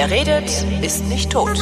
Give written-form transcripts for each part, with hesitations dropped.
Wer redet, ist nicht tot.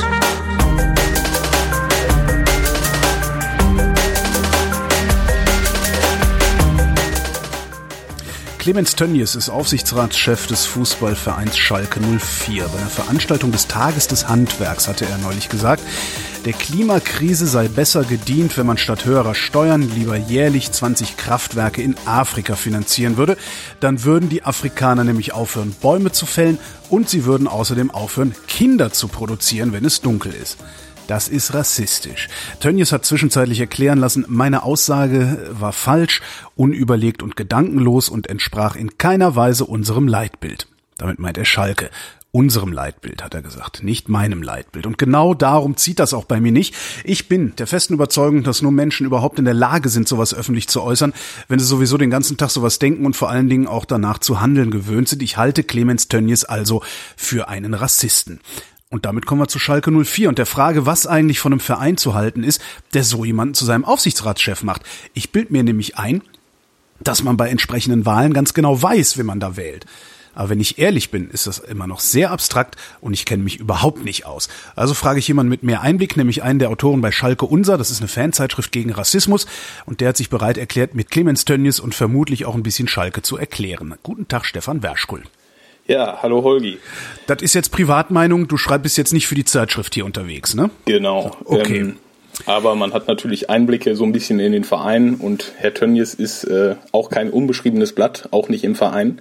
Clemens Tönnies ist Aufsichtsratschef des Fußballvereins Schalke 04. Bei einer Veranstaltung des Tages des Handwerks hatte er neulich gesagt, der Klimakrise sei besser gedient, wenn man statt höherer Steuern lieber jährlich 20 Kraftwerke in Afrika finanzieren würde. Dann würden die Afrikaner nämlich aufhören, Bäume zu fällen und sie würden außerdem aufhören, Kinder zu produzieren, wenn es dunkel ist. Das ist rassistisch. Tönnies hat zwischenzeitlich erklären lassen, meine Aussage war falsch, unüberlegt und gedankenlos und entsprach in keiner Weise unserem Leitbild. Damit meint er Schalke. Unserem Leitbild, hat er gesagt, nicht meinem Leitbild. Und genau darum zieht das auch bei mir nicht. Ich bin der festen Überzeugung, dass nur Menschen überhaupt in der Lage sind, sowas öffentlich zu äußern, wenn sie sowieso den ganzen Tag sowas denken und vor allen Dingen auch danach zu handeln gewöhnt sind. Ich halte Clemens Tönnies also für einen Rassisten. Und damit kommen wir zu Schalke 04 und der Frage, was eigentlich von einem Verein zu halten ist, der so jemanden zu seinem Aufsichtsratschef macht. Ich bild mir nämlich ein, dass man bei entsprechenden Wahlen ganz genau weiß, wen man da wählt. Aber wenn ich ehrlich bin, ist das immer noch sehr abstrakt und ich kenne mich überhaupt nicht aus. Also frage ich jemanden mit mehr Einblick, nämlich einen der Autoren bei Schalke Unser, das ist eine Fanzeitschrift gegen Rassismus und der hat sich bereit erklärt, mit Clemens Tönnies und vermutlich auch ein bisschen Schalke zu erklären. Guten Tag, Stefan Werschkull. Ja, hallo Holgi. Das ist jetzt Privatmeinung, du bist jetzt nicht für die Zeitschrift hier unterwegs, ne? Genau. Okay. Aber man hat natürlich Einblicke so ein bisschen in den Verein und Herr Tönnies ist auch kein unbeschriebenes Blatt, auch nicht im Verein.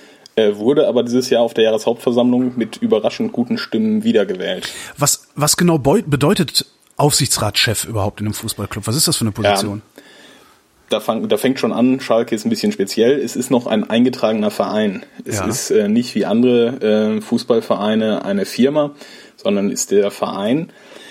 Wurde aber dieses Jahr auf der Jahreshauptversammlung mit überraschend guten Stimmen wiedergewählt. Was genau bedeutet Aufsichtsratschef überhaupt in einem Fußballclub? Was ist das für eine Position? Ja. Da fängt schon an, Schalke ist ein bisschen speziell. Es ist noch ein eingetragener Verein. Es ist nicht wie andere Fußballvereine eine Firma, sondern ist der Verein.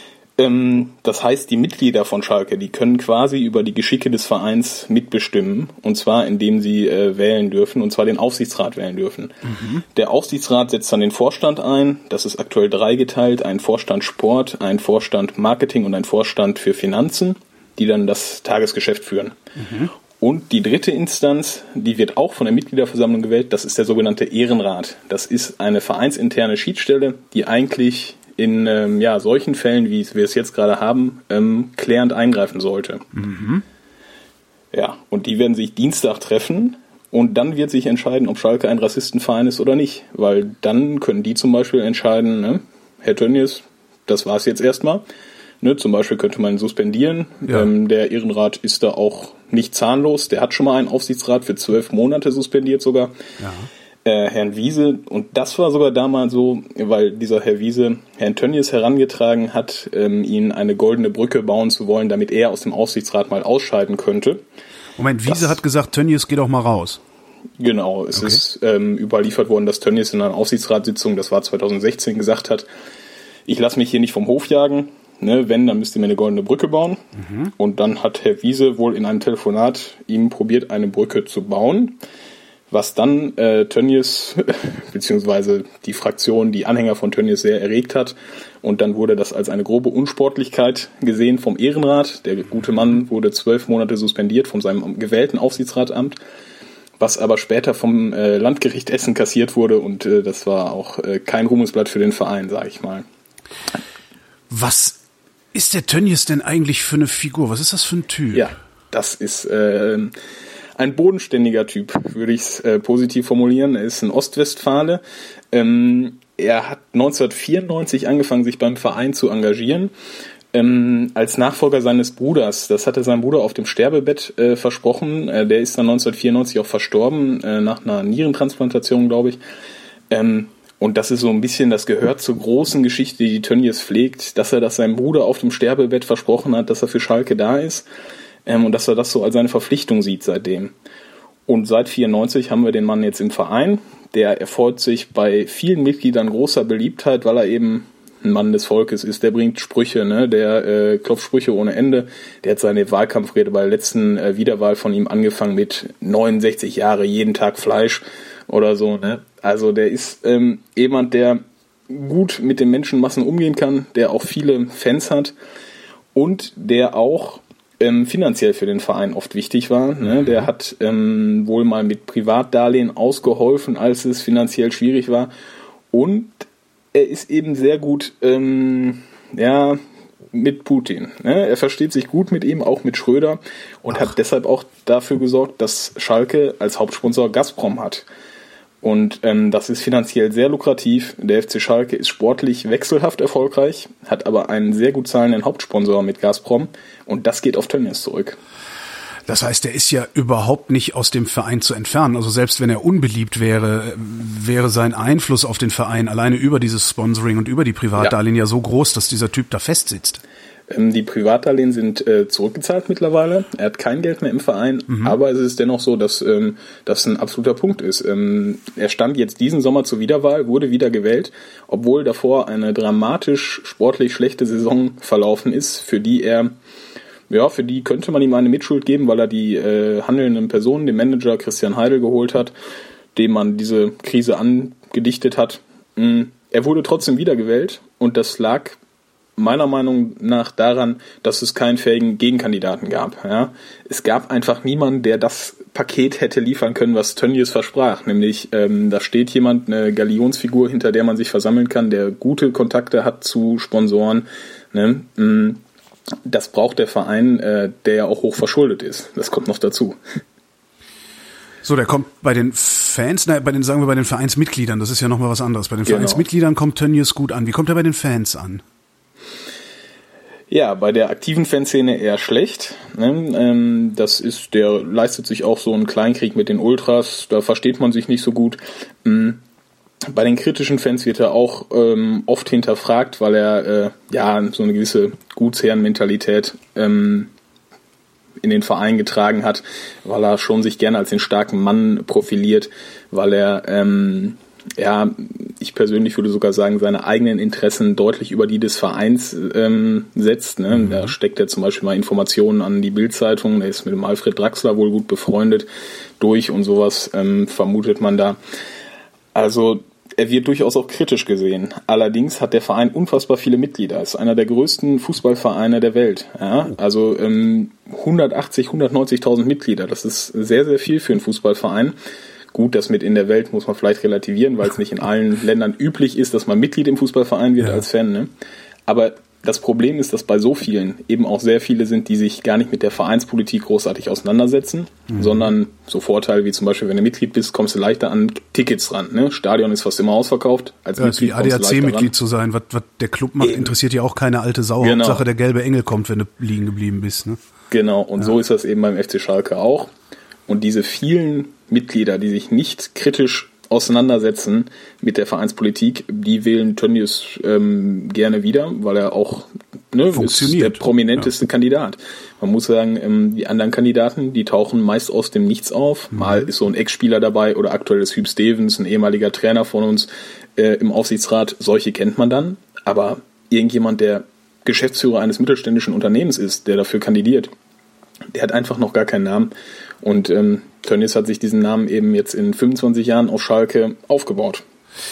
Das heißt, die Mitglieder von Schalke, die können quasi über die Geschicke des Vereins mitbestimmen. Und zwar, indem sie wählen dürfen, und zwar den Aufsichtsrat wählen dürfen. Mhm. Der Aufsichtsrat setzt dann den Vorstand ein. Das ist aktuell dreigeteilt. Ein Vorstand Sport, ein Vorstand Marketing und ein Vorstand für Finanzen, die dann das Tagesgeschäft führen. Mhm. Und die dritte Instanz, die wird auch von der Mitgliederversammlung gewählt, das ist der sogenannte Ehrenrat. Das ist eine vereinsinterne Schiedsstelle, die eigentlich in solchen Fällen, wie wir es jetzt gerade haben, klärend eingreifen sollte. Mhm. Ja, und die werden sich Dienstag treffen und dann wird sich entscheiden, ob Schalke ein Rassistenverein ist oder nicht. Weil dann können die zum Beispiel entscheiden, ne, Herr Tönnies, das war's jetzt erstmal. Ne, zum Beispiel könnte man ihn suspendieren. Ja. Der Ehrenrat ist da auch nicht zahnlos. Der hat schon mal einen Aufsichtsrat für 12 Monate suspendiert sogar. Ja. Herrn Wiese. Und das war sogar damals so, weil dieser Herr Wiese Herrn Tönnies herangetragen hat, ihn eine goldene Brücke bauen zu wollen, damit er aus dem Aufsichtsrat mal ausscheiden könnte. Moment, Wiese hat gesagt, Tönnies, geh doch mal raus. Genau, es ist überliefert worden, dass Tönnies in einer Aufsichtsratssitzung, das war 2016, gesagt hat, ich lasse mich hier nicht vom Hof jagen. Ne, wenn, dann müsst ihr mir eine goldene Brücke bauen. Mhm. Und dann hat Herr Wiese wohl in einem Telefonat ihm probiert, eine Brücke zu bauen, was dann Tönnies, beziehungsweise die Fraktion, die Anhänger von Tönnies sehr erregt hat. Und dann wurde das als eine grobe Unsportlichkeit gesehen vom Ehrenrat. Der gute Mann wurde 12 Monate suspendiert von seinem gewählten Aufsichtsratamt, was aber später vom Landgericht Essen kassiert wurde. Und das war auch kein Ruhmesblatt für den Verein, sage ich mal. Was ist der Tönnies denn eigentlich für eine Figur? Was ist das für ein Typ? Ja, das ist ein bodenständiger Typ, würde ich es positiv formulieren. Er ist ein Ostwestfale. Er hat 1994 angefangen, sich beim Verein zu engagieren. Als Nachfolger seines Bruders. Das hatte sein Bruder auf dem Sterbebett versprochen. Der ist dann 1994 auch verstorben, nach einer Nierentransplantation, glaube ich. Und das ist so ein bisschen, das gehört zur großen Geschichte, die Tönnies pflegt, dass er das seinem Bruder auf dem Sterbebett versprochen hat, dass er für Schalke da ist und dass er das so als seine Verpflichtung sieht seitdem. Und seit 1994 haben wir den Mann jetzt im Verein. Der erfreut sich bei vielen Mitgliedern großer Beliebtheit, weil er eben ein Mann des Volkes ist. Der bringt Sprüche, ne? Der klopft Sprüche ohne Ende. Der hat seine Wahlkampfrede bei der letzten Wiederwahl von ihm angefangen mit 69 Jahre, jeden Tag Fleisch oder so, ne? Also der ist jemand, der gut mit den Menschenmassen umgehen kann, der auch viele Fans hat und der auch finanziell für den Verein oft wichtig war. Ne? Der hat wohl mal mit Privatdarlehen ausgeholfen, als es finanziell schwierig war. Und er ist eben sehr gut, mit Putin. Ne? Er versteht sich gut mit ihm, auch mit Schröder und hat deshalb auch dafür gesorgt, dass Schalke als Hauptsponsor Gazprom hat. Und das ist finanziell sehr lukrativ. Der FC Schalke ist sportlich wechselhaft erfolgreich, hat aber einen sehr gut zahlenden Hauptsponsor mit Gazprom und das geht auf Tönnies zurück. Das heißt, er ist ja überhaupt nicht aus dem Verein zu entfernen. Also selbst wenn er unbeliebt wäre, wäre sein Einfluss auf den Verein alleine über dieses Sponsoring und über die Privatdarlehen ja so groß, dass dieser Typ da festsitzt. Die Privatdarlehen sind zurückgezahlt mittlerweile. Er hat kein Geld mehr im Verein, aber es ist dennoch so, dass das ein absoluter Punkt ist. Er stand jetzt diesen Sommer zur Wiederwahl, wurde wieder gewählt, obwohl davor eine dramatisch sportlich schlechte Saison verlaufen ist, für die könnte man ihm eine Mitschuld geben, weil er die handelnden Personen, den Manager Christian Heidel geholt hat, dem man diese Krise angedichtet hat. Er wurde trotzdem wiedergewählt und das lag meiner Meinung nach daran, dass es keinen fähigen Gegenkandidaten gab. Ja? Es gab einfach niemanden, der das Paket hätte liefern können, was Tönnies versprach. Nämlich, da steht jemand, eine Galionsfigur, hinter der man sich versammeln kann, der gute Kontakte hat zu Sponsoren. Ne? Das braucht der Verein, der ja auch hoch verschuldet ist. Das kommt noch dazu. So, der kommt bei den Fans, bei den Vereinsmitgliedern, das ist ja nochmal was anderes. Bei den Vereinsmitgliedern kommt Tönnies gut an. Wie kommt er bei den Fans an? Ja, bei der aktiven Fanszene eher schlecht. Ne? Der leistet sich auch so einen Kleinkrieg mit den Ultras, da versteht man sich nicht so gut. Bei den kritischen Fans wird er auch oft hinterfragt, weil er so eine gewisse Gutsherrenmentalität in den Verein getragen hat, weil er schon sich gerne als den starken Mann profiliert, weil er ich persönlich würde sogar sagen, seine eigenen Interessen deutlich über die des Vereins setzt. Ne? Da steckt er zum Beispiel mal Informationen an die Bild-Zeitung, der ist mit dem Alfred Draxler wohl gut befreundet durch und sowas vermutet man da. Also er wird durchaus auch kritisch gesehen. Allerdings hat der Verein unfassbar viele Mitglieder. Er ist einer der größten Fußballvereine der Welt. Ja? Also 190.000 Mitglieder. Das ist sehr, sehr viel für einen Fußballverein. Gut, das mit in der Welt muss man vielleicht relativieren, weil es nicht in allen Ländern üblich ist, dass man Mitglied im Fußballverein wird als Fan. Ne? Aber das Problem ist, dass bei so vielen eben auch sehr viele sind, die sich gar nicht mit der Vereinspolitik großartig auseinandersetzen, sondern so Vorteile wie zum Beispiel, wenn du Mitglied bist, kommst du leichter an Tickets ran. Ne? Stadion ist fast immer ausverkauft. Als Mitglied wie ADAC-Mitglied zu sein, was der Club macht, interessiert ja auch keine alte Sau. Genau. Hauptsache der gelbe Engel kommt, wenn du liegen geblieben bist. Ne? Genau, und so ist das eben beim FC Schalke auch. Und diese vielen Mitglieder, die sich nicht kritisch auseinandersetzen mit der Vereinspolitik, die wählen Tönnies gerne wieder, weil er auch ist der prominenteste Kandidat. Man muss sagen, die anderen Kandidaten, die tauchen meist aus dem Nichts auf. Mal ist so ein Ex-Spieler dabei oder aktuell ist Hüb Stevens, ein ehemaliger Trainer von uns im Aufsichtsrat. Solche kennt man dann. Aber irgendjemand, der Geschäftsführer eines mittelständischen Unternehmens ist, der dafür kandidiert, der hat einfach noch gar keinen Namen. Und Tönnies hat sich diesen Namen eben jetzt in 25 Jahren auf Schalke aufgebaut.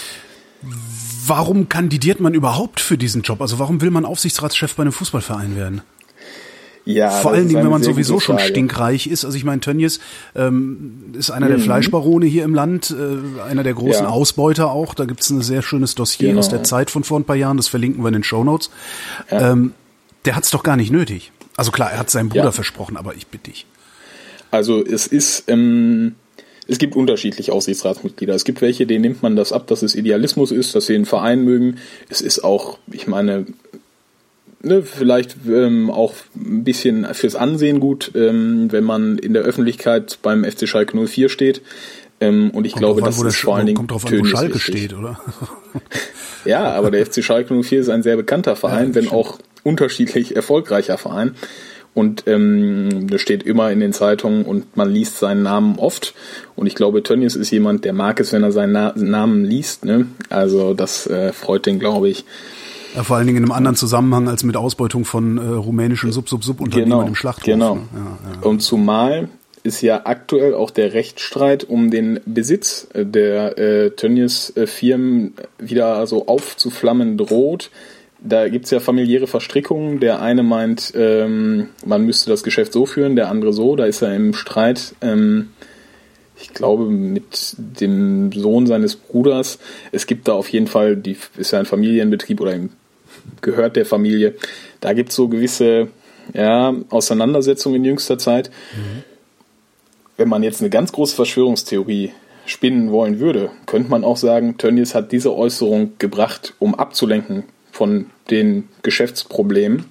Warum kandidiert man überhaupt für diesen Job? Also warum will man Aufsichtsratschef bei einem Fußballverein werden? Ja, vor allen Dingen, wenn man sowieso schon stinkreich ist. Also ich meine, Tönnies ist einer der Fleischbarone hier im Land, einer der großen Ausbeuter auch. Da gibt es ein sehr schönes Dossier aus der Zeit von vor ein paar Jahren, das verlinken wir in den Shownotes. Ja. Der hat es doch gar nicht nötig. Also klar, er hat seinem Bruder versprochen, aber ich bitte dich. Also es gibt unterschiedliche Aufsichtsratsmitglieder. Es gibt welche, denen nimmt man das ab, dass es Idealismus ist, dass sie den Verein mögen. Es ist auch, ich meine, vielleicht auch ein bisschen fürs Ansehen gut, wenn man in der Öffentlichkeit beim FC Schalke 04 steht. Und ich glaube, das ist vor allen Dingen kommt drauf an, wo Schalke steht, oder? Ja, aber der FC Schalke 04 ist ein sehr bekannter Verein, wenn auch unterschiedlich erfolgreicher Verein. Und das steht immer in den Zeitungen und man liest seinen Namen oft. Und ich glaube, Tönnies ist jemand, der mag es, wenn er seinen Namen liest. Ne? Also das freut den, glaube ich. Ja, vor allen Dingen in einem anderen Zusammenhang als mit Ausbeutung von rumänischen Sub-Unternehmen im Schlachthof. Genau. Ne? Ja. Und zumal ist ja aktuell auch der Rechtsstreit um den Besitz der Tönnies-Firmen wieder so aufzuflammen droht. Da gibt's ja familiäre Verstrickungen. Der eine meint, man müsste das Geschäft so führen, der andere so. Da ist er im Streit. ich glaube, mit dem Sohn seines Bruders. Es gibt da auf jeden Fall, ist ja ein Familienbetrieb oder gehört der Familie. Da gibt es so gewisse Auseinandersetzungen in jüngster Zeit. Wenn man jetzt eine ganz große Verschwörungstheorie spinnen wollen würde, könnte man auch sagen, Tönnies hat diese Äußerung gebracht, um abzulenken von den Geschäftsproblemen.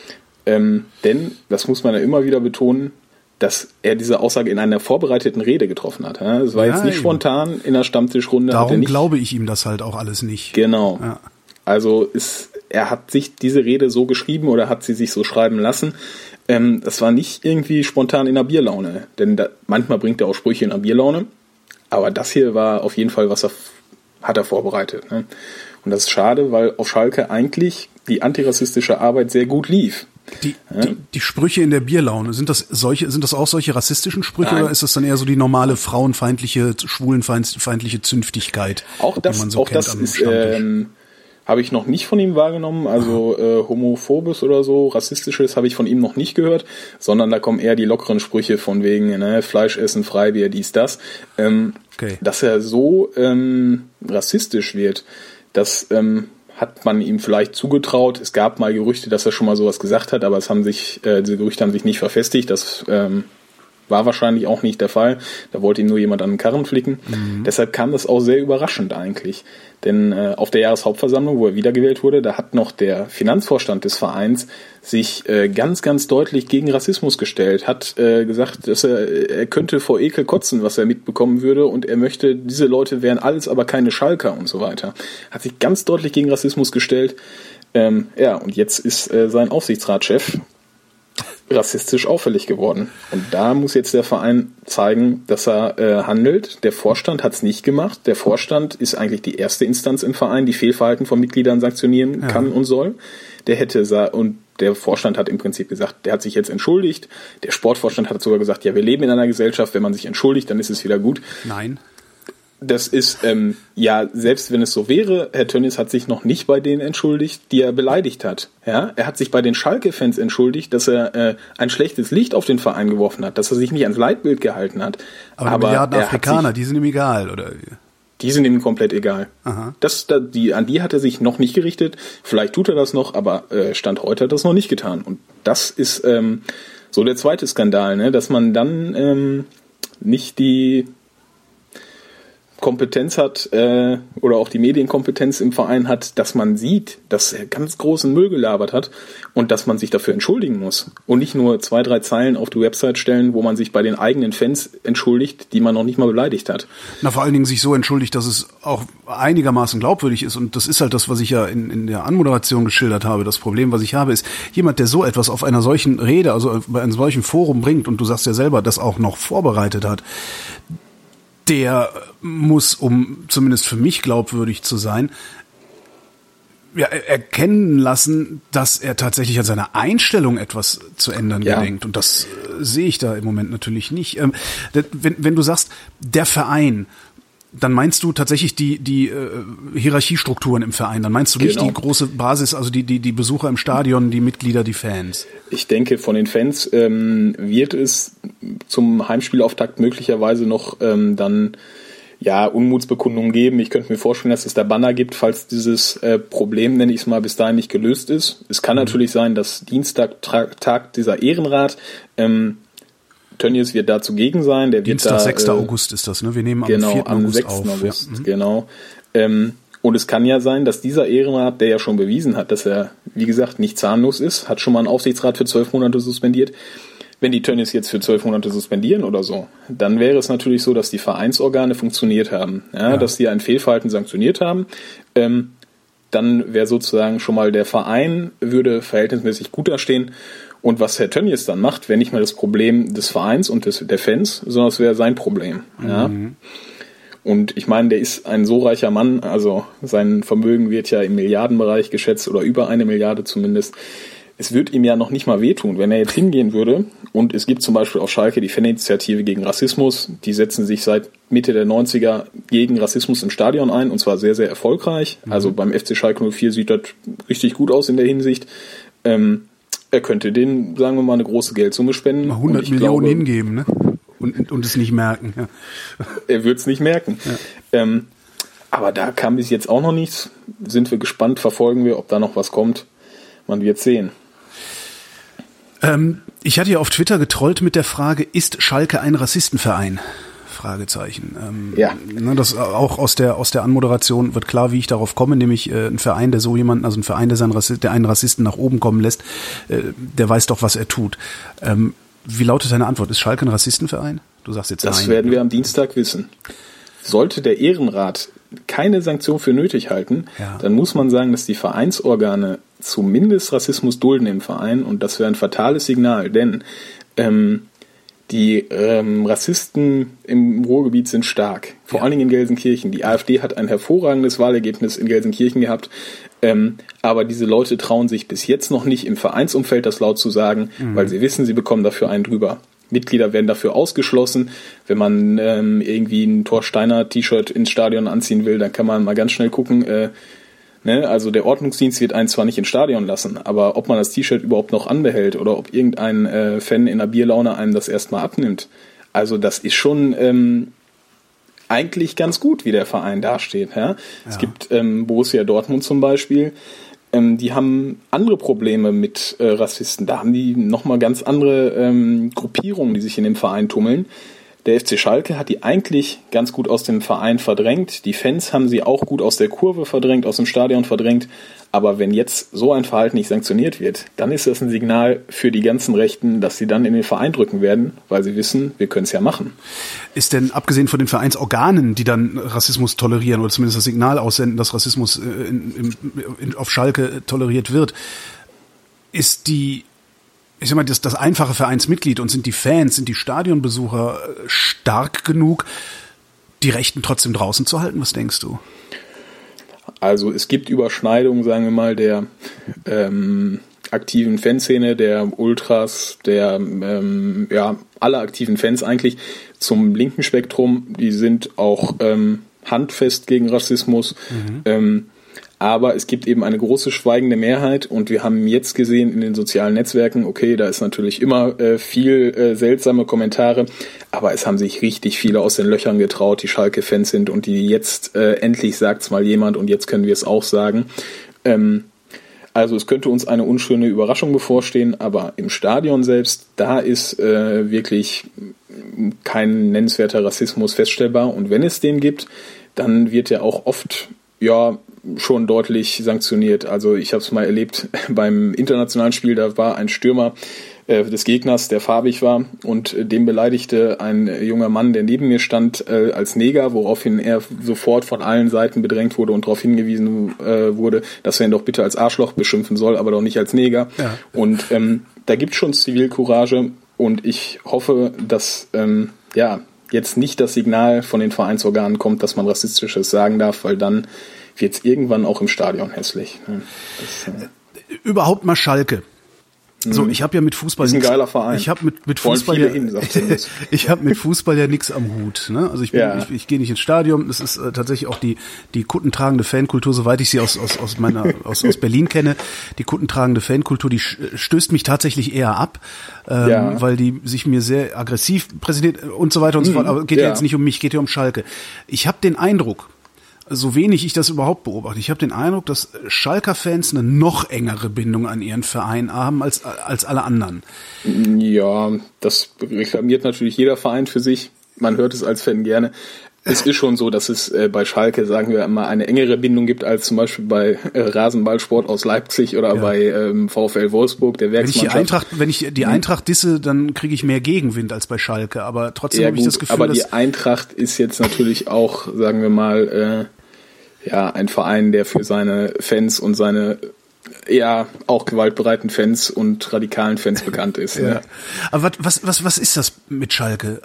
Denn, das muss man ja immer wieder betonen, dass er diese Aussage in einer vorbereiteten Rede getroffen hat. Es war jetzt nicht spontan in der Stammtischrunde. Darum glaube ich ihm das halt auch alles nicht. Genau. Ja. Also er hat sich diese Rede so geschrieben oder hat sie sich so schreiben lassen. Das war nicht irgendwie spontan in der Bierlaune. Denn manchmal bringt er auch Sprüche in der Bierlaune. Aber das hier war auf jeden Fall, hat er vorbereitet. Ne? Und das ist schade, weil auf Schalke eigentlich die antirassistische Arbeit sehr gut lief. Die Sprüche in der Bierlaune, sind das auch solche rassistischen Sprüche? Nein. Oder ist das dann eher so die normale frauenfeindliche, schwulenfeindliche Zünftigkeit? Auch das, ist, habe ich noch nicht von ihm wahrgenommen, also homophobes oder so, rassistisches habe ich von ihm noch nicht gehört, sondern da kommen eher die lockeren Sprüche von wegen Fleisch essen, Freibier, dies, das. Okay. Dass er so rassistisch wird, das hat man ihm vielleicht zugetraut. Es gab mal Gerüchte, dass er schon mal sowas gesagt hat, aber diese Gerüchte haben sich nicht verfestigt. Das war wahrscheinlich auch nicht der Fall. Da wollte ihm nur jemand an den Karren flicken. Deshalb kam das auch sehr überraschend eigentlich. Denn auf der Jahreshauptversammlung, wo er wiedergewählt wurde, da hat noch der Finanzvorstand des Vereins sich ganz, ganz deutlich gegen Rassismus gestellt, hat gesagt, dass er könnte vor Ekel kotzen, was er mitbekommen würde, und er möchte, diese Leute wären alles aber keine Schalker und so weiter. Hat sich ganz deutlich gegen Rassismus gestellt. Und jetzt ist sein Aufsichtsratschef rassistisch auffällig geworden. Und da muss jetzt der Verein zeigen, dass er handelt. Der Vorstand hat es nicht gemacht. Der Vorstand ist eigentlich die erste Instanz im Verein, die Fehlverhalten von Mitgliedern sanktionieren kann und soll. Der Vorstand hat im Prinzip gesagt, der hat sich jetzt entschuldigt. Der Sportvorstand hat sogar gesagt, ja, wir leben in einer Gesellschaft, wenn man sich entschuldigt, dann ist es wieder gut. Nein. Das ist, selbst wenn es so wäre, Herr Tönnies hat sich noch nicht bei denen entschuldigt, die er beleidigt hat. Ja, er hat sich bei den Schalke-Fans entschuldigt, dass er ein schlechtes Licht auf den Verein geworfen hat, dass er sich nicht ans Leitbild gehalten hat. Aber Milliarden Afrikaner, die sind ihm egal, oder? Die sind ihm komplett egal. Aha. An die hat er sich noch nicht gerichtet. Vielleicht tut er das noch, aber Stand heute hat er das noch nicht getan. Und das ist so der zweite Skandal, ne? Dass man dann nicht die Kompetenz hat oder auch die Medienkompetenz im Verein hat, dass man sieht, dass er ganz großen Müll gelabert hat und dass man sich dafür entschuldigen muss und nicht nur 2-3 Zeilen auf die Website stellen, wo man sich bei den eigenen Fans entschuldigt, die man noch nicht mal beleidigt hat. Na, vor allen Dingen sich so entschuldigt, dass es auch einigermaßen glaubwürdig ist, und das ist halt das, was ich ja in der Anmoderation geschildert habe. Das Problem, was ich habe, ist jemand, der so etwas auf einer solchen Rede, also bei einem solchen Forum bringt, und du sagst ja selber, das auch noch vorbereitet hat, der muss, um zumindest für mich glaubwürdig zu sein, erkennen lassen, dass er tatsächlich an seiner Einstellung etwas zu ändern gedenkt. Und das sehe ich da im Moment natürlich nicht. Wenn du sagst, der Verein, dann meinst du tatsächlich die Hierarchiestrukturen im Verein. Dann meinst du nicht die große Basis, also die Besucher im Stadion, die Mitglieder, die Fans. Ich denke, von den Fans wird es zum Heimspielauftakt möglicherweise noch Unmutsbekundungen geben. Ich könnte mir vorstellen, dass es da Banner gibt, falls dieses Problem, nenne ich es mal, bis dahin nicht gelöst ist. Es kann natürlich sein, dass Dienstag Tag dieser Ehrenrat, Tönnies wird da zugegen sein. Der Dienstag, wird 6. August ist das, ne? Wir nehmen am 4. am August 6. auf. August, genau. Und es kann ja sein, dass dieser Ehrenrat, der ja schon bewiesen hat, dass er, wie gesagt, nicht zahnlos ist, hat schon mal einen Aufsichtsrat für 12 Monate suspendiert. Wenn die Tönnies jetzt für 12 Monate suspendieren oder so, dann wäre es natürlich so, dass die Vereinsorgane funktioniert haben, dass die ein Fehlverhalten sanktioniert haben. Dann wäre sozusagen schon mal der Verein, würde verhältnismäßig gut dastehen. Und was Herr Tönnies dann macht, wäre nicht mehr das Problem des Vereins und der Fans, sondern es wäre sein Problem. Ja? Und ich meine, der ist ein so reicher Mann, also sein Vermögen wird ja im Milliardenbereich geschätzt oder über 1 Milliarde zumindest. Es wird ihm ja noch nicht mal wehtun, wenn er jetzt hingehen würde. Und es gibt zum Beispiel auf Schalke die Faninitiative gegen Rassismus. Die setzen sich seit Mitte der 90er gegen Rassismus im Stadion ein, und zwar sehr, sehr erfolgreich. Also beim FC Schalke 04 sieht das richtig gut aus in der Hinsicht. Er könnte denen, sagen wir mal, eine große Geldsumme spenden. Mal 100 Millionen hingeben, ne? Und es nicht merken. Ja. Er wird es nicht merken. Ja. Aber da kam bis jetzt auch noch nichts. Sind wir gespannt, verfolgen wir, ob da noch was kommt. Man wird sehen. Ich hatte ja auf Twitter getrollt mit der Frage, ist Schalke ein Rassistenverein? Fragezeichen. Ja. Das auch aus der Anmoderation wird klar, wie ich darauf komme, nämlich ein Verein, der so jemanden, also ein Verein, der einen Rassisten nach oben kommen lässt, der weiß doch, was er tut. Wie lautet deine Antwort? Ist Schalke ein Rassistenverein? Du sagst jetzt das nein. Das werden wir am Dienstag wissen. Sollte der Ehrenrat keine Sanktion für nötig halten, dann muss man sagen, dass die Vereinsorgane zumindest Rassismus dulden im Verein, und das wäre ein fatales Signal, denn die Rassisten im Ruhrgebiet sind stark, vor allen Dingen in Gelsenkirchen. Die AfD hat ein hervorragendes Wahlergebnis in Gelsenkirchen gehabt, aber diese Leute trauen sich bis jetzt noch nicht im Vereinsumfeld das laut zu sagen, weil sie wissen, sie bekommen dafür einen drüber. Mitglieder werden dafür ausgeschlossen. Wenn man irgendwie ein Thor Steiner T-Shirt ins Stadion anziehen will, dann kann man mal ganz schnell gucken, also der Ordnungsdienst wird einen zwar nicht ins Stadion lassen, aber ob man das T-Shirt überhaupt noch anbehält oder ob irgendein Fan in der Bierlaune einem das erstmal abnimmt. Also das ist schon eigentlich ganz gut, wie der Verein dasteht. Ja? Es gibt Borussia Dortmund zum Beispiel, die haben andere Probleme mit Rassisten. Da haben die nochmal ganz andere Gruppierungen, die sich in dem Verein tummeln. Der FC Schalke hat die eigentlich ganz gut aus dem Verein verdrängt. Die Fans haben sie auch gut aus der Kurve verdrängt, aus dem Stadion verdrängt. Aber wenn jetzt so ein Verhalten nicht sanktioniert wird, dann ist das ein Signal für die ganzen Rechten, dass sie dann in den Verein drücken werden, weil sie wissen, wir können es ja machen. Ist denn, abgesehen von den Vereinsorganen, die dann Rassismus tolerieren oder zumindest das Signal aussenden, dass Rassismus auf Schalke toleriert wird, ist das einfache Vereinsmitglied und sind die Fans, sind die Stadionbesucher stark genug, die Rechten trotzdem draußen zu halten? Was denkst du? Also es gibt Überschneidungen, sagen wir mal, der aktiven Fanszene, der Ultras, der aller aktiven Fans eigentlich zum linken Spektrum. Die sind auch handfest gegen Rassismus. Aber es gibt eben eine große schweigende Mehrheit, und wir haben jetzt gesehen in den sozialen Netzwerken, okay, da ist natürlich immer viel seltsame Kommentare, aber es haben sich richtig viele aus den Löchern getraut, die Schalke-Fans sind und die jetzt endlich sagt's mal jemand und jetzt können wir es auch sagen. Also es könnte uns eine unschöne Überraschung bevorstehen, aber im Stadion selbst, da ist wirklich kein nennenswerter Rassismus feststellbar, und wenn es den gibt, dann wird er auch oft schon deutlich sanktioniert. Also ich habe es mal erlebt beim internationalen Spiel, da war ein Stürmer des Gegners, der farbig war, und dem beleidigte ein junger Mann, der neben mir stand, als Neger, woraufhin er sofort von allen Seiten bedrängt wurde und darauf hingewiesen wurde, dass er ihn doch bitte als Arschloch beschimpfen soll, aber doch nicht als Neger. Ja. Und da gibt es schon Zivilcourage, und ich hoffe, dass jetzt nicht das Signal von den Vereinsorganen kommt, dass man Rassistisches sagen darf, weil dann wird es irgendwann auch im Stadion hässlich. Überhaupt mal Schalke. So, ich habe ja mit Fußball ist ein geiler Verein. Ich habe mit Fußball ich habe mit Fußball ja nichts am Hut. Ne? Also ich gehe nicht ins Stadion. Das ist tatsächlich auch die kuttentragende Fankultur, soweit ich sie aus Berlin kenne. Die kuttentragende Fankultur, die stößt mich tatsächlich eher ab, weil die sich mir sehr aggressiv präsentiert und so weiter und so fort. Aber geht ja jetzt nicht um mich, geht ja um Schalke. Ich habe den Eindruck, so wenig ich das überhaupt beobachte, ich habe den Eindruck, dass Schalker-Fans eine noch engere Bindung an ihren Verein haben als alle anderen. Ja, das reklamiert natürlich jeder Verein für sich. Man hört es als Fan gerne. Es ist schon so, dass es bei Schalke, sagen wir mal, eine engere Bindung gibt als zum Beispiel bei Rasenballsport aus Leipzig oder bei VfL Wolfsburg, der Werksmannschaft. Wenn ich die Eintracht disse, dann kriege ich mehr Gegenwind als bei Schalke. Aber trotzdem habe ich das Gefühl, aber die Eintracht ist jetzt natürlich auch, sagen wir mal, ein Verein, der für seine Fans und seine auch gewaltbereiten Fans und radikalen Fans bekannt ist. Ja. Aber was ist das mit Schalke?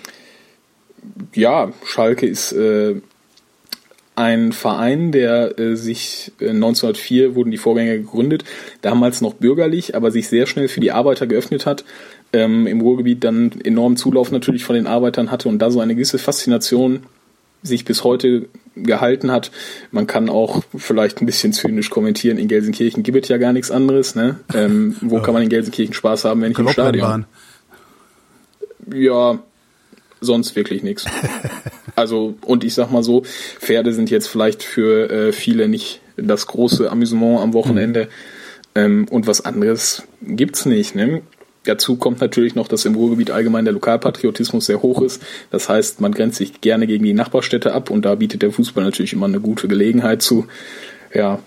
Ja, Schalke ist ein Verein, der sich 1904 wurden die Vorgänger gegründet, damals noch bürgerlich, aber sich sehr schnell für die Arbeiter geöffnet hat, im Ruhrgebiet dann enormen Zulauf natürlich von den Arbeitern hatte und da so eine gewisse Faszination sich bis heute gehalten hat. Man kann auch vielleicht ein bisschen zynisch kommentieren, in Gelsenkirchen gibt es ja gar nichts anderes. Ne? Wo kann man in Gelsenkirchen Spaß haben, wenn nicht im Stadion? Ja, sonst wirklich nichts. Also, und ich sag mal so, Pferde sind jetzt vielleicht für viele nicht das große Amüsement am Wochenende. Und was anderes gibt's nicht, ne? Dazu kommt natürlich noch, dass im Ruhrgebiet allgemein der Lokalpatriotismus sehr hoch ist. Das heißt, man grenzt sich gerne gegen die Nachbarstädte ab und da bietet der Fußball natürlich immer eine gute Gelegenheit zu. Ja,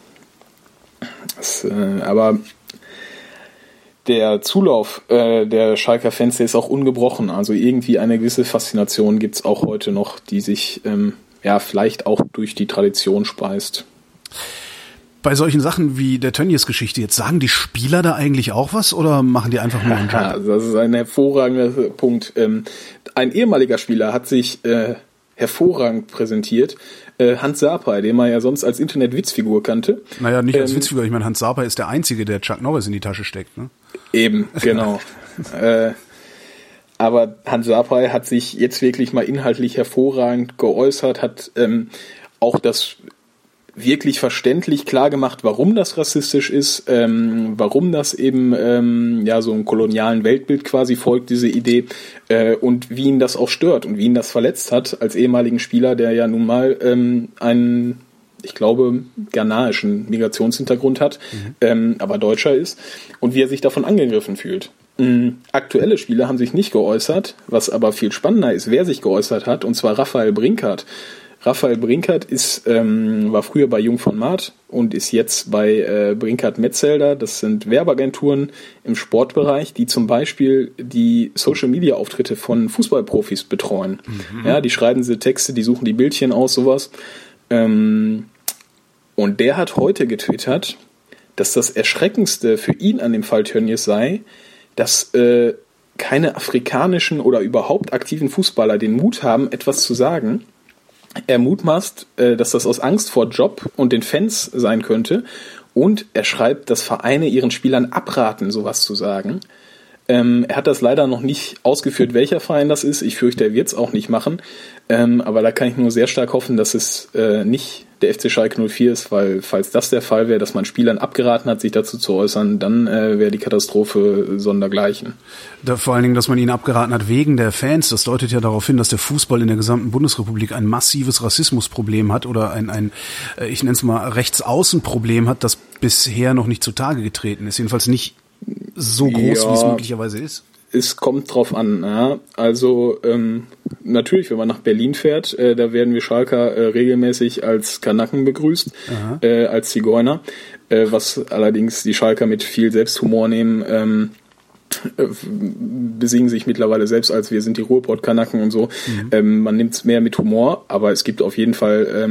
aber der Zulauf der Schalker Fans, der ist auch ungebrochen. Also irgendwie eine gewisse Faszination gibt's auch heute noch, die sich vielleicht auch durch die Tradition speist. Bei solchen Sachen wie der Tönnies-Geschichte jetzt, sagen die Spieler da eigentlich auch was oder machen die einfach nur einen Job? Ja, das ist ein hervorragender Punkt. Ein ehemaliger Spieler hat sich hervorragend präsentiert. Hans Sapai, den man ja sonst als Internet-Witzfigur kannte. Naja, nicht als Witzfigur. Ich meine, Hans Sapai ist der Einzige, der Chuck Norris in die Tasche steckt. Ne? Eben, genau. Aber Hans Sapai hat sich jetzt wirklich mal inhaltlich hervorragend geäußert, hat auch das wirklich verständlich klar gemacht, warum das rassistisch ist, warum das eben so einem kolonialen Weltbild quasi folgt, diese Idee, und wie ihn das auch stört und wie ihn das verletzt hat als ehemaligen Spieler, der ja nun mal einen, ich glaube, ghanaischen Migrationshintergrund hat, aber Deutscher ist, und wie er sich davon angegriffen fühlt. Aktuelle Spieler haben sich nicht geäußert, was aber viel spannender ist, wer sich geäußert hat, und zwar Raphael Brinkert. Raphael Brinkert war früher bei Jung von Maat und ist jetzt bei Brinkert Metzelder. Das sind Werbeagenturen im Sportbereich, die zum Beispiel die Social-Media-Auftritte von Fußballprofis betreuen. Ja, die schreiben diese Texte, die suchen die Bildchen aus, sowas. Und der hat heute getwittert, dass das Erschreckendste für ihn an dem Fall Tönnies sei, dass keine afrikanischen oder überhaupt aktiven Fußballer den Mut haben, etwas zu sagen. Er mutmaßt, dass das aus Angst vor Job und den Fans sein könnte, und er schreibt, dass Vereine ihren Spielern abraten, sowas zu sagen. Er hat das leider noch nicht ausgeführt, welcher Verein das ist. Ich fürchte, er wird es auch nicht machen. Aber da kann ich nur sehr stark hoffen, dass es nicht der FC Schalke 04 ist, weil falls das der Fall wäre, dass man Spielern abgeraten hat, sich dazu zu äußern, dann wäre die Katastrophe sondergleichen. Vor allen Dingen, dass man ihnen abgeraten hat wegen der Fans, das deutet ja darauf hin, dass der Fußball in der gesamten Bundesrepublik ein massives Rassismusproblem hat oder ein ich nenne es mal Rechtsaußenproblem hat, das bisher noch nicht zutage getreten ist. Jedenfalls nicht so groß, wie es möglicherweise ist. Es kommt drauf an. Ja. Also natürlich, wenn man nach Berlin fährt, da werden wir Schalker regelmäßig als Kanaken begrüßt, als Zigeuner, was allerdings die Schalker mit viel Selbsthumor nehmen, besingen sich mittlerweile selbst als wir sind die Ruhrpott-Kanaken und so. Man nimmt es mehr mit Humor, aber es gibt auf jeden Fall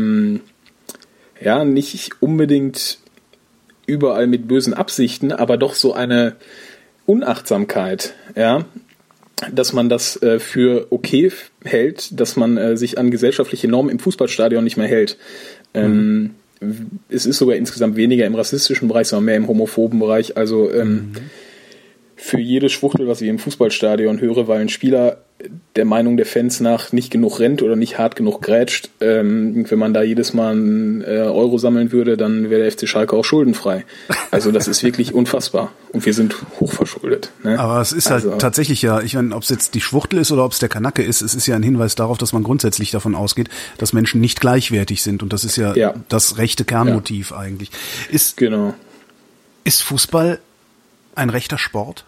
nicht unbedingt überall mit bösen Absichten, aber doch so eine Unachtsamkeit, ja, dass man das für okay hält, dass man sich an gesellschaftliche Normen im Fußballstadion nicht mehr hält. Es ist sogar insgesamt weniger im rassistischen Bereich, sondern mehr im homophoben Bereich. Also für jedes Schwuchtel, was ich im Fußballstadion höre, weil ein Spieler der Meinung der Fans nach nicht genug rennt oder nicht hart genug grätscht, wenn man da jedes Mal einen Euro sammeln würde, dann wäre der FC Schalke auch schuldenfrei. Also das ist wirklich unfassbar. Und wir sind hochverschuldet. Ne? Aber es ist halt tatsächlich ich meine, ob es jetzt die Schwuchtel ist oder ob es der Kanacke ist, es ist ja ein Hinweis darauf, dass man grundsätzlich davon ausgeht, dass Menschen nicht gleichwertig sind. Und das ist ja das rechte Kernmotiv eigentlich. Ist Fußball ein rechter Sport?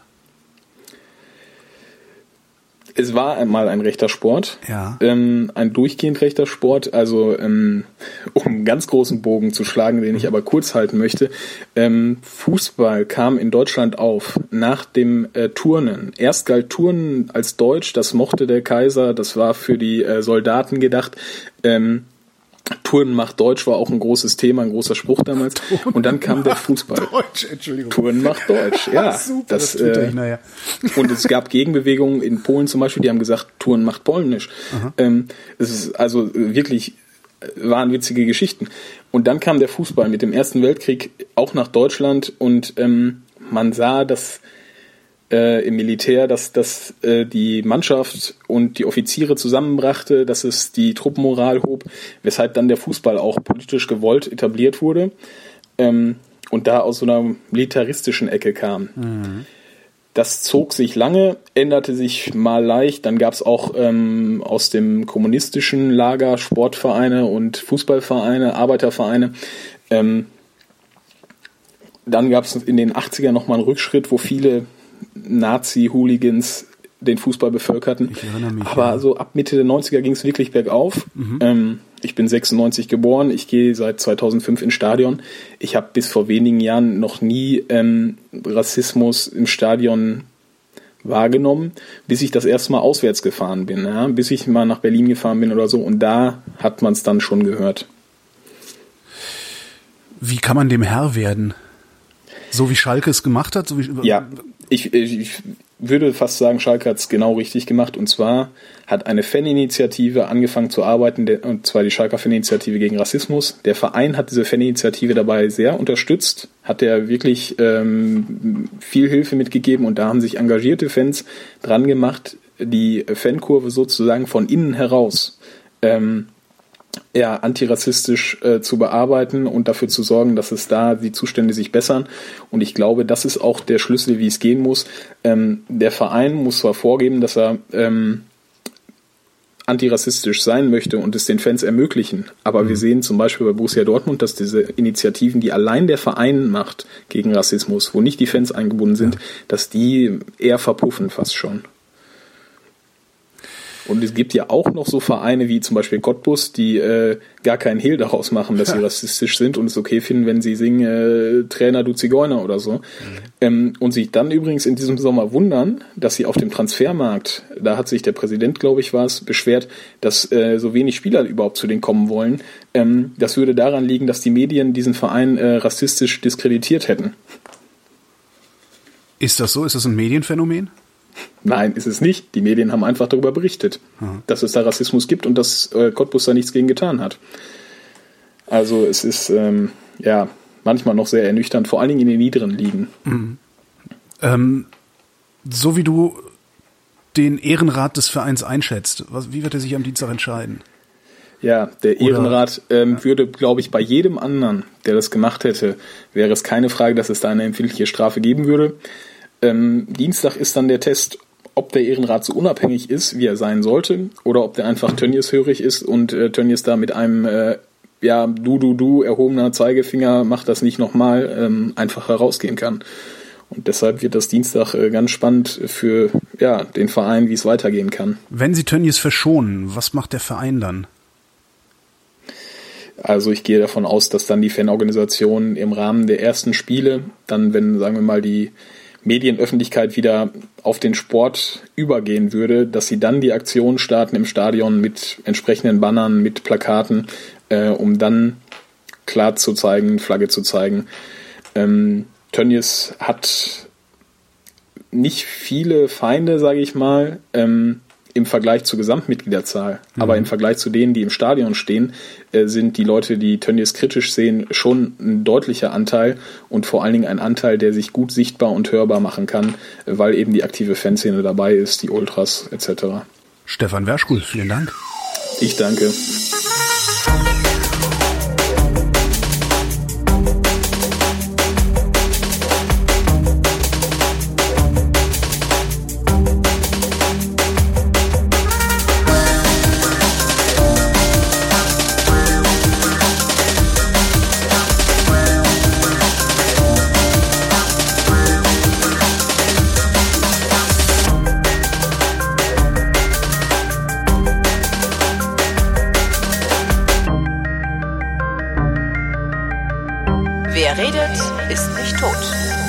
Es war einmal ein rechter Sport, ein durchgehend rechter Sport, also um einen ganz großen Bogen zu schlagen, den ich aber kurz halten möchte. Fußball kam in Deutschland auf nach dem Turnen. Erst galt Turnen als deutsch, das mochte der Kaiser, das war für die Soldaten gedacht. Turnen macht Deutsch war auch ein großes Thema, ein großer Spruch damals. Und dann kam der Fußball. Deutsch, Entschuldigung. Turnen macht Deutsch, ja. Super, das ich nachher. Und es gab Gegenbewegungen in Polen zum Beispiel, die haben gesagt, Turnen macht Polnisch. Es ist also wirklich wahnwitzige Geschichten. Und dann kam der Fußball mit dem Ersten Weltkrieg auch nach Deutschland und man sah, dass im Militär, dass das die Mannschaft und die Offiziere zusammenbrachte, dass es die Truppenmoral hob, weshalb dann der Fußball auch politisch gewollt etabliert wurde und da aus so einer militaristischen Ecke kam. Das zog sich lange, änderte sich mal leicht. Dann gab es auch aus dem kommunistischen Lager Sportvereine und Fußballvereine, Arbeitervereine. Dann gab es in den 80ern nochmal einen Rückschritt, wo viele Nazi-Hooligans den Fußball bevölkerten. Ich erinnere mich, aber so ab Mitte der 90er ging es wirklich bergauf. Ich bin 96 geboren, ich gehe seit 2005 ins Stadion. Ich habe bis vor wenigen Jahren noch nie Rassismus im Stadion wahrgenommen, bis ich das erste Mal auswärts gefahren bin. Ja? Bis ich mal nach Berlin gefahren bin oder so. Und da hat man es dann schon gehört. Wie kann man dem Herr werden? So wie Schalke es gemacht hat? Ja, ich würde fast sagen, Schalke hat es genau richtig gemacht. Und zwar hat eine Faninitiative angefangen zu arbeiten, und zwar die Schalker Faninitiative gegen Rassismus. Der Verein hat diese Faninitiative dabei sehr unterstützt, hat er wirklich viel Hilfe mitgegeben und da haben sich engagierte Fans dran gemacht, die Fankurve sozusagen von innen heraus antirassistisch zu bearbeiten und dafür zu sorgen, dass es da die Zustände sich bessern. Und ich glaube, das ist auch der Schlüssel, wie es gehen muss. Der Verein muss zwar vorgeben, dass er antirassistisch sein möchte und es den Fans ermöglichen, aber wir sehen zum Beispiel bei Borussia Dortmund, dass diese Initiativen, die allein der Verein macht gegen Rassismus, wo nicht die Fans eingebunden sind, dass die eher verpuffen fast schon. Und es gibt ja auch noch so Vereine wie zum Beispiel Cottbus, die gar keinen Hehl daraus machen, dass sie rassistisch sind und es okay finden, wenn sie singen, Trainer, du Zigeuner oder so. Und sich dann übrigens in diesem Sommer wundern, dass sie auf dem Transfermarkt, da hat sich der Präsident, glaube ich, beschwert, dass so wenig Spieler überhaupt zu denen kommen wollen. Das würde daran liegen, dass die Medien diesen Verein rassistisch diskreditiert hätten. Ist das so? Ist das ein Medienphänomen? Nein, ist es nicht. Die Medien haben einfach darüber berichtet, dass es da Rassismus gibt und dass Cottbus da nichts gegen getan hat. Also es ist manchmal noch sehr ernüchternd, vor allen Dingen in den niederen Ligen. So wie du den Ehrenrat des Vereins einschätzt, wie wird er sich am Dienstag entscheiden? Ja, der Ehrenrat würde, glaube ich, bei jedem anderen, der das gemacht hätte, wäre es keine Frage, dass es da eine empfindliche Strafe geben würde. Dienstag ist dann der Test, ob der Ehrenrat so unabhängig ist, wie er sein sollte, oder ob der einfach Tönnies-hörig ist und Tönnies da mit einem erhobener Zeigefinger, macht das nicht nochmal, einfach herausgehen kann. Und deshalb wird das Dienstag ganz spannend für den Verein, wie es weitergehen kann. Wenn Sie Tönnies verschonen, was macht der Verein dann? Also ich gehe davon aus, dass dann die Fanorganisation im Rahmen der ersten Spiele, dann wenn, sagen wir mal, die Medienöffentlichkeit wieder auf den Sport übergehen würde, dass sie dann die Aktion starten im Stadion mit entsprechenden Bannern, mit Plakaten, um dann klar zu zeigen, Flagge zu zeigen. Tönnies hat nicht viele Feinde, sage ich mal, im Vergleich zur Gesamtmitgliederzahl. Aber im Vergleich zu denen, die im Stadion stehen, sind die Leute, die Tönnies kritisch sehen, schon ein deutlicher Anteil und vor allen Dingen ein Anteil, der sich gut sichtbar und hörbar machen kann, weil eben die aktive Fanszene dabei ist, die Ultras etc. Stefan Werschkuhl, vielen Dank. Ich danke. Wer redet, ist nicht tot.